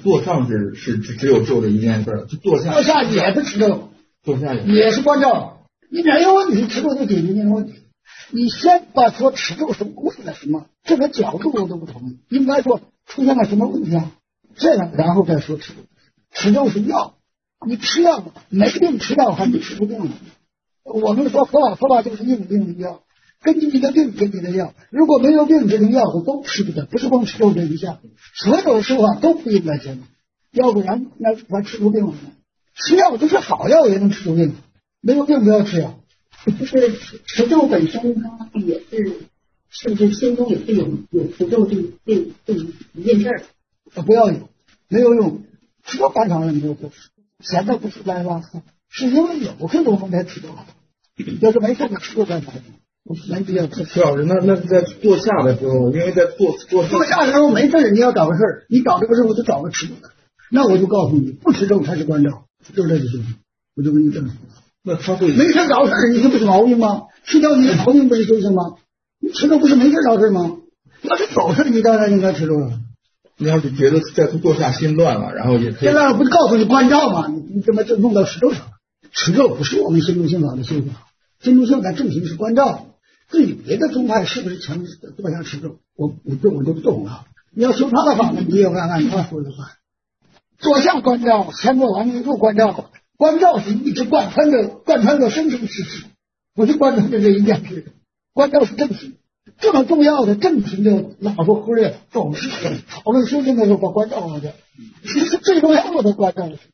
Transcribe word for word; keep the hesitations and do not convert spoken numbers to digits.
坐上是是只只有做这一件事，就坐下。 坐下也是持咒， 坐下也也是关照。你没有问题，持咒就解决这个问题。你先把说持咒是为了什么，这个角度我都不同意。应该说出现了什么问题啊？这样然后再说持咒。持咒是药，你吃药没病吃药还没吃出病来。我们说佛法，佛法就是应病的药，根据你的病给你的药。如果没有病，这种药我都吃不得，不是光持咒这一项，所有说法都不应该吃，要不然那还吃出病来。吃药就是好药也能吃出病，没有病不要吃药。 就是持咒本身它也是，是不是心中也是有有持咒这这这一件事儿？ 不要有，没有用。持咒干啥了？你就说闲的不是该吧？是因为有事我们才持咒了。要是没事你持咒干啥？没必要。 徐老师，那那是在坐下的时候，因为在坐坐坐下的时候没事，你要找个事儿，你找这个事儿我就找个持咒的。那我就告诉你，不持咒才是关照，就这个事情，我就跟你这么说。 那他会没事找事儿，你这不是毛病吗？去掉你的毛病不是就是吗？你持咒不是没事找事吗？要是有事，你当然应该持咒了。 你要是觉得在坐下心乱了，然后也可以。 现在不是告诉你关照吗？你你怎么就弄到持咒上了？持咒不是我们心中心法的修法，心中心法正行是关照。至于别的宗派是不是强坐下持咒，我我就我就不懂了。你要修他的法门，你也看看他说的话。坐下关照，前过完一路关照，关照是一直贯穿着贯穿着生生世世，不是贯穿着这一件事。关照是正行，这么重要的正行的老是忽略，总是讨论修行的时候把关照忘掉。其实最重要的关照是